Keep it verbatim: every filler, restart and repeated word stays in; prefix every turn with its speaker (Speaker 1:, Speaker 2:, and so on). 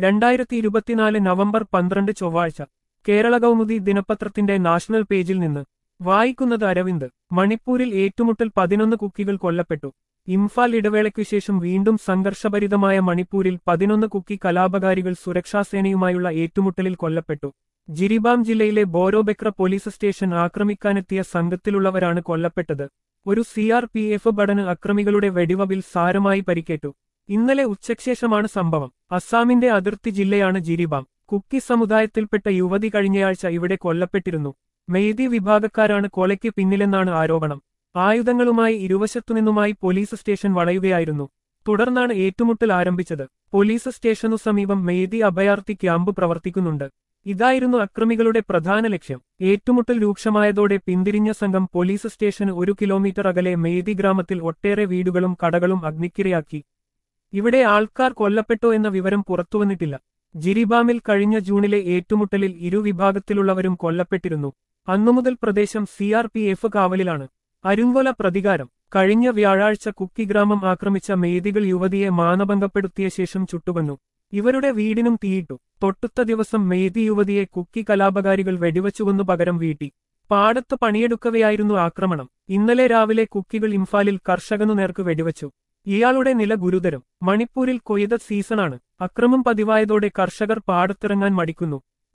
Speaker 1: രണ്ടായിരത്തി ഇരുപത്തിനാല് നവംബർ പന്ത്രണ്ട് ചൊവ്വാഴ്ച കേരള കൗമുദി ദിനപത്രത്തിന്റെ നാഷണൽ പേജിൽ നിന്ന് വായിക്കുന്നത് അരവിന്ദ്. മണിപ്പൂരിൽ ഏറ്റുമുട്ടൽ, പതിനൊന്ന് കുക്കികൾ കൊല്ലപ്പെട്ടു. ഇംഫാൽ ഇടവേളയ്ക്കു ശേഷം വീണ്ടും സംഘർഷഭരിതമായ മണിപ്പൂരിൽ പതിനൊന്ന് കുക്കി കലാപകാരികൾ സുരക്ഷാസേനയുമായുള്ള ഏറ്റുമുട്ടലിൽ കൊല്ലപ്പെട്ടു. ജിരിബാം ജില്ലയിലെ ബോരോബെക്ര പോലീസ് സ്റ്റേഷൻ ആക്രമിക്കാനെത്തിയ സംഘത്തിലുള്ളവരാണ് കൊല്ലപ്പെട്ടത്. ഒരു സി ആർ പി എഫ് ഭടന് അക്രമികളുടെ വെടിവവിൽ സാരമായി പരിക്കേറ്റു. ഇന്നലെ ഉച്ചയ്ക്കുശേഷമാണ് സംഭവം. അസാമിന്റെ അതിർത്തി ജില്ലയാണ് ജിരിബാം. കുക്കി സമുദായത്തിൽപ്പെട്ട യുവതി കഴിഞ്ഞയാഴ്ച ഇവിടെ കൊല്ലപ്പെട്ടിരുന്നു. മെയ്തി വിഭാഗക്കാരാണ് കൊലയ്ക്ക് പിന്നിലെന്നാണ് ആരോപണം. ആയുധങ്ങളുമായി ഇരുവശത്തുനിന്നുമായി പോലീസ് സ്റ്റേഷൻ വളയുകയായിരുന്നു. തുടർന്നാണ് ഏറ്റുമുട്ടൽ ആരംഭിച്ചത്. പോലീസ് സ്റ്റേഷനു സമീപം മെയ്തി അഭയാർത്ഥി ക്യാമ്പ് പ്രവർത്തിക്കുന്നുണ്ട്. ഇതായിരുന്നു അക്രമികളുടെ പ്രധാന ലക്ഷ്യം. ഏറ്റുമുട്ടൽ രൂക്ഷമായതോടെ പിന്തിരിഞ്ഞ സംഘം പോലീസ് സ്റ്റേഷന് ഒരു കിലോമീറ്റർ അകലെ മെയ്തി ഗ്രാമത്തിൽ ഒട്ടേറെ വീടുകളും കടകളും അഗ്നിക്കിരയാക്കി. ഇവിടെ ആൾക്കാർ കൊല്ലപ്പെട്ടോ എന്ന വിവരം പുറത്തുവന്നിട്ടില്ല. ജിരിബാമിൽ കഴിഞ്ഞ ജൂണിലെ ഏറ്റുമുട്ടലിൽ ഇരുവിഭാഗത്തിലുള്ളവരും കൊല്ലപ്പെട്ടിരുന്നു. അന്നുമുതൽ പ്രദേശം സി ആർ പി എഫ് കാവലിലാണ്. അരുങ്കൊല പ്രതികാരം. കഴിഞ്ഞ വ്യാഴാഴ്ച കുക്കി ഗ്രാമം ആക്രമിച്ച മെയ്തികൾ യുവതിയെ മാനഭംഗപ്പെടുത്തിയ ശേഷം ചുട്ടുകൊന്നു. ഇവരുടെ വീടിനും തീയിട്ടു. തൊട്ടുത്ത ദിവസം മെയ്തി യുവതിയെ കുക്കി കലാപകാരികൾ വെടിവച്ചുകൊന്നു പകരം വീട്ടി. പാടത്ത് പണിയെടുക്കവെയായിരുന്നു ആക്രമണം. ഇന്നലെ രാവിലെ കുക്കികൾ ഇംഫാലിൽ കർഷകനു നേർക്ക് വെടിവച്ചു. ഇയാളുടെ നില ഗുരുതരം. മണിപ്പൂരിൽ കൊയ്ത സീസണാണ്. അക്രമം പതിവായതോടെ കർഷകർ പാടത്തിറങ്ങാൻ മടിക്കുന്നു.